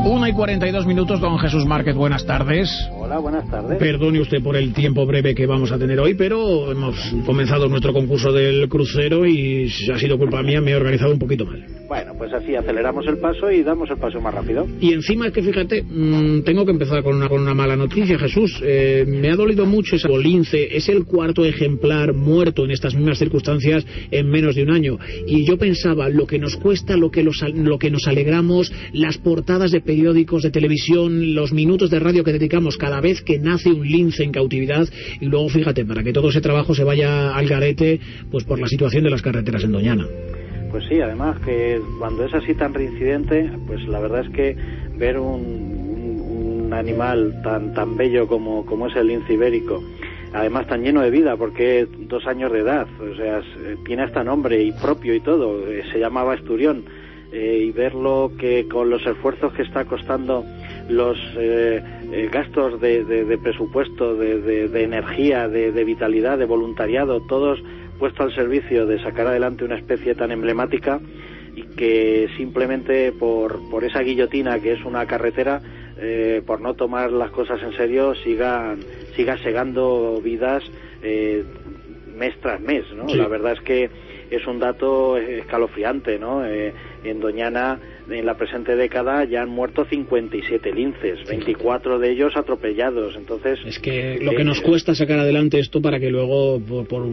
1:42, don Jesús Márquez, buenas tardes. Hola, buenas tardes. Perdone usted por el tiempo breve que vamos a tener hoy, pero hemos comenzado nuestro concurso del crucero y si ha sido culpa mía, me he organizado un poquito mal. Bueno, pues así aceleramos el paso y damos el paso más rápido. Y encima es que fíjate, tengo que empezar con una mala noticia, Jesús. Me ha dolido mucho ese lince, es el cuarto ejemplar muerto en estas mismas circunstancias en menos de un año. Y yo pensaba, lo que nos cuesta, lo que nos alegramos, las portadas de periódicos, de televisión, los minutos de radio que dedicamos cada vez que nace un lince en cautividad, y luego fíjate, para que todo ese trabajo se vaya al garete, pues por la situación de las carreteras en Doñana. Pues sí, además que cuando es así tan reincidente, pues la verdad es que ver un animal tan bello como es el lince ibérico, además tan lleno de vida, porque 2 años de edad, o sea, tiene hasta nombre y propio y todo, se llamaba Esturión, y verlo que con los esfuerzos que está costando, los gastos de presupuesto, de energía, de vitalidad, de voluntariado, todos puesto al servicio de sacar adelante una especie tan emblemática, y que simplemente por esa guillotina que es una carretera, por no tomar las cosas en serio, siga segando vidas mes tras mes, ¿no? Sí. La verdad es que es un dato escalofriante, ¿no? En Doñana, en la presente década, ya han muerto 57 linces, 24 de ellos atropellados. Entonces, es que lo que nos cuesta sacar adelante esto para que luego,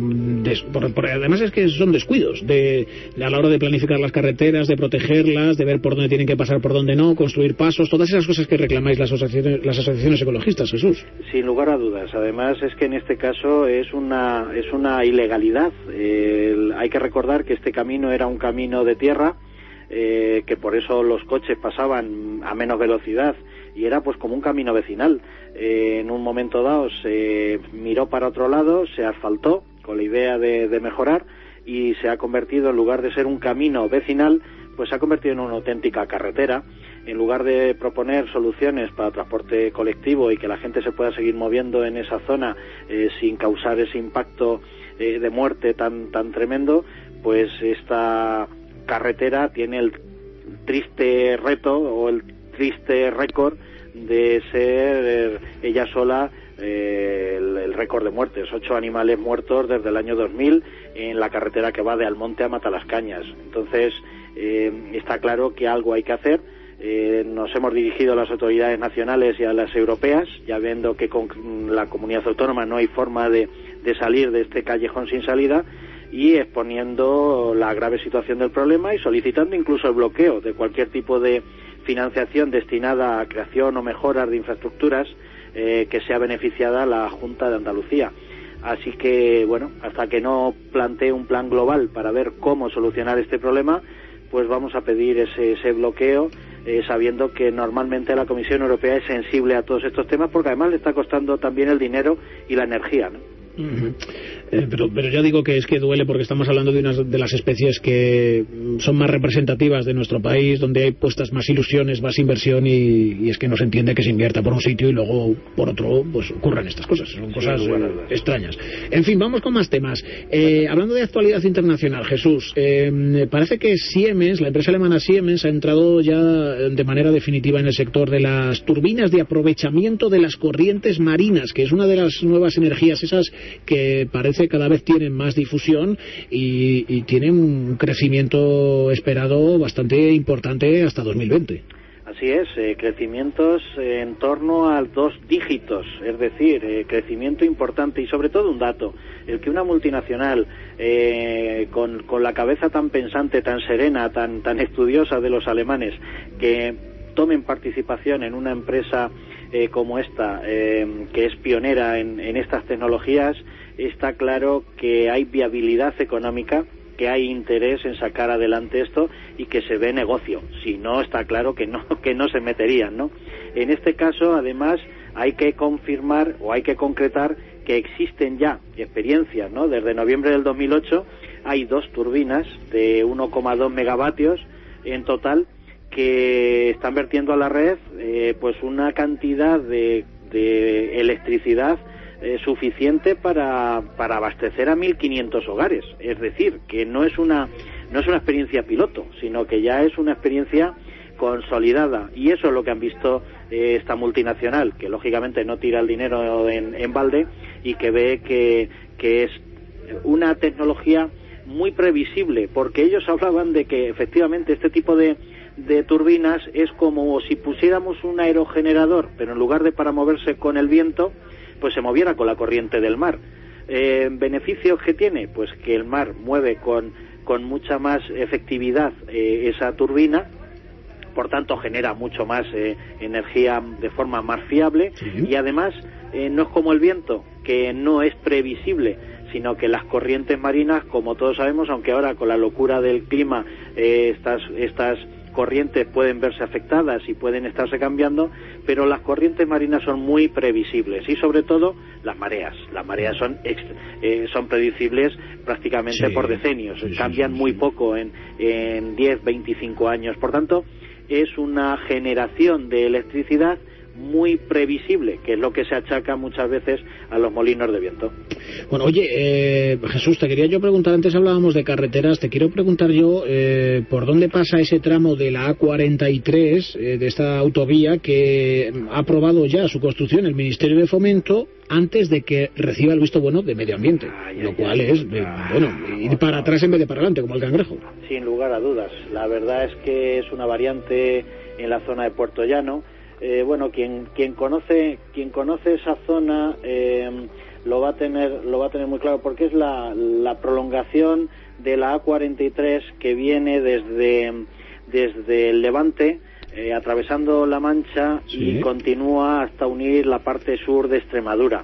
además es que son descuidos a la hora de planificar las carreteras, de protegerlas, de ver por dónde tienen que pasar, por dónde no, construir pasos, todas esas cosas que reclamáis las asociaciones ecologistas, Jesús. Sin lugar a dudas. Además es que en este caso es una ilegalidad. Hay que recordar que este camino era un camino de tierra, que por eso los coches pasaban a menos velocidad, y era pues como un camino vecinal. En un momento dado se miró para otro lado, se asfaltó con la idea de mejorar, y se ha convertido, en lugar de ser un camino vecinal, pues se ha convertido en una auténtica carretera. En lugar de proponer soluciones para transporte colectivo y que la gente se pueda seguir moviendo en esa zona sin causar ese impacto de muerte tan tremendo, pues esta carretera tiene el triste reto o el triste récord de ser ella sola el récord de muertes. 8 animales muertos desde el año 2000 en la carretera que va de Almonte a Matalascañas. Entonces está claro que algo hay que hacer. Nos hemos dirigido a las autoridades nacionales y a las europeas, ya viendo que con la comunidad autónoma no hay forma de salir de este callejón sin salida, y exponiendo la grave situación del problema y solicitando incluso el bloqueo de cualquier tipo de financiación destinada a creación o mejoras de infraestructuras que sea beneficiada a la Junta de Andalucía. Así que, bueno, hasta que no plantee un plan global para ver cómo solucionar este problema, pues vamos a pedir ese bloqueo, sabiendo que normalmente la Comisión Europea es sensible a todos estos temas, porque además le está costando también el dinero y la energía, ¿no? Pero ya digo que es que duele, porque estamos hablando de una de las especies que son más representativas de nuestro país, donde hay puestas más ilusiones, más inversión, y es que no se entiende que se invierta por un sitio y luego por otro pues ocurran estas cosas. Son cosas extrañas. En fin, vamos con más temas. Hablando de actualidad internacional, Jesús, parece que Siemens, la empresa alemana Siemens, ha entrado ya de manera definitiva en el sector de las turbinas de aprovechamiento de las corrientes marinas, que es una de las nuevas energías esas que parece cada vez tienen más difusión y tienen un crecimiento esperado bastante importante hasta 2020. Así es, crecimientos en torno a 2 dígitos, es decir, crecimiento importante, y sobre todo un dato, el que una multinacional con la cabeza tan pensante, tan serena, tan estudiosa de los alemanes, que tomen participación en una empresa como esta, que es pionera en estas tecnologías, está claro que hay viabilidad económica, que hay interés en sacar adelante esto y que se ve negocio. Si no, está claro que no se meterían, ¿no? En este caso, además, hay que confirmar o hay que concretar que existen ya experiencias, ¿no? Desde noviembre del 2008 hay 2 turbinas de 1,2 megavatios en total que están vertiendo a la red pues una cantidad de electricidad suficiente para abastecer a 1.500 hogares. Es decir, que no es una experiencia piloto, sino que ya es una experiencia consolidada, y eso es lo que han visto esta multinacional, que lógicamente no tira el dinero en balde y que ve que es una tecnología muy previsible, porque ellos hablaban de que efectivamente este tipo de turbinas es como si pusiéramos un aerogenerador, pero en lugar de para moverse con el viento, pues se moviera con la corriente del mar. ¿Beneficios que tiene? Pues que el mar mueve con mucha más efectividad esa turbina, por tanto genera mucho más energía de forma más fiable, y además no es como el viento, que no es previsible, sino que las corrientes marinas, como todos sabemos, aunque ahora con la locura del clima estas corrientes pueden verse afectadas y pueden estarse cambiando, pero las corrientes marinas son muy previsibles, y sobre todo las mareas son predecibles prácticamente por decenios, cambian muy poco en 10, 25 años, por tanto es una generación de electricidad muy previsible, que es lo que se achaca muchas veces a los molinos de viento. Bueno, oye, Jesús, te quería yo preguntar, antes hablábamos de carreteras, te quiero preguntar yo por dónde pasa ese tramo de la A43, de esta autovía que ha aprobado ya su construcción el Ministerio de Fomento antes de que reciba el visto bueno de Medio Ambiente, lo cual es, bueno, ir para atrás en vez de para adelante, como el cangrejo. Sin lugar a dudas, la verdad es que es una variante en la zona de Puerto Llano. Bueno, quien conoce esa zona lo va a tener muy claro, porque es la prolongación de la A43 que viene desde el Levante, atravesando La Mancha, y continúa hasta unir la parte sur de Extremadura.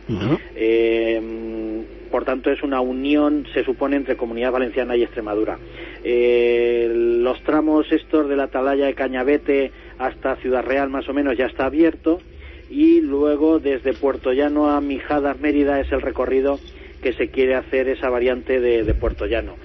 Por tanto es una unión, se supone, entre Comunidad Valenciana y Extremadura. Los tramos estos de la atalaya de Cañavete hasta Ciudad Real más o menos ya está abierto, y luego desde Puerto Llano a Mijadas, Mérida, es el recorrido que se quiere hacer, esa variante de Puerto Llano.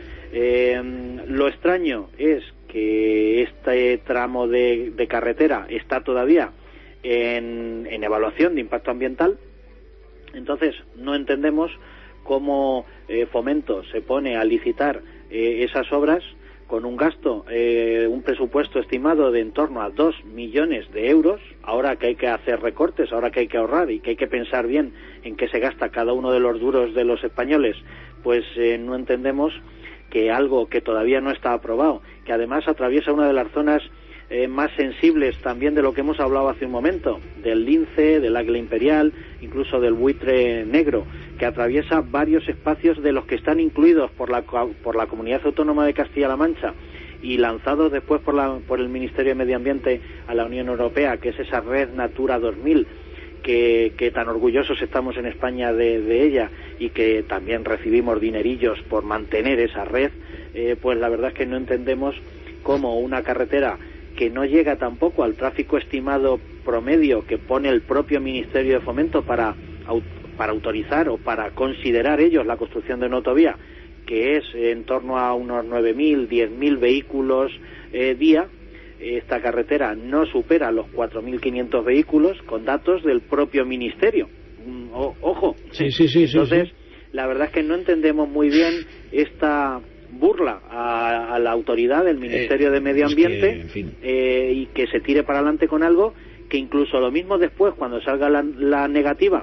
Lo extraño es que este tramo de carretera está todavía en evaluación de impacto ambiental, entonces no entendemos cómo Fomento se pone a licitar esas obras con un gasto, un presupuesto estimado de en torno a 2 millones de euros, ahora que hay que hacer recortes, ahora que hay que ahorrar y que hay que pensar bien en qué se gasta cada uno de los duros de los españoles, pues no entendemos que algo que todavía no está aprobado, que además atraviesa una de las zonas más sensibles también de lo que hemos hablado hace un momento, del lince, del águila imperial, incluso del buitre negro, que atraviesa varios espacios de los que están incluidos por la Comunidad Autónoma de Castilla-La Mancha y lanzados después por el Ministerio de Medio Ambiente a la Unión Europea, que es esa red Natura 2000, que tan orgullosos estamos en España de ella, y que también recibimos dinerillos por mantener esa red. Pues la verdad es que no entendemos cómo una carretera que no llega tampoco al tráfico estimado promedio que pone el propio Ministerio de Fomento para autorizar o para considerar ellos la construcción de una autovía, que es en torno a unos 9.000, 10.000 vehículos día. Esta carretera no supera los 4.500 vehículos, con datos del propio Ministerio. Ojo. Sí. Entonces, la verdad es que no entendemos muy bien esta burla a la autoridad del Ministerio de Medio Ambiente, y que se tire para adelante con algo que incluso lo mismo después, cuando salga la negativa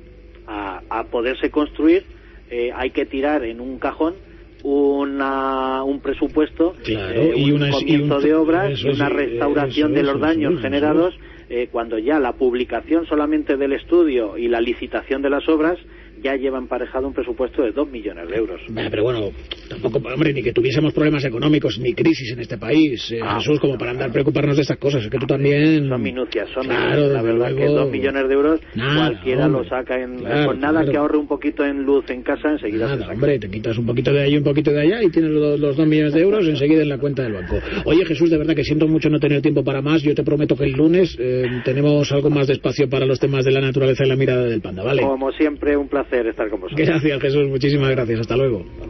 a poderse construir, hay que tirar en un cajón un presupuesto, un comienzo de obras y una restauración de los daños generados, cuando ya la publicación solamente del estudio y la licitación de las obras ya lleva emparejado un presupuesto de 2 millones de euros. Pero bueno, tampoco, hombre, ni que tuviésemos problemas económicos ni crisis en este país, Jesús, como para andar preocuparnos de estas cosas. Es que tú también... Son minucias, la verdad, que 2 millones de euros cualquiera lo saca con nada que ahorre un poquito en luz en casa, enseguida se saca. Hombre, te quitas un poquito de ahí, un poquito de allá y tienes los 2 millones de euros enseguida en la cuenta del banco. Oye, Jesús, de verdad que siento mucho no tener tiempo para más. Yo te prometo que el lunes tenemos algo más de espacio para los temas de la naturaleza y la mirada del panda, ¿vale? Como siempre, un placer estar con vosotros. Gracias, Jesús, muchísimas gracias. Hasta luego.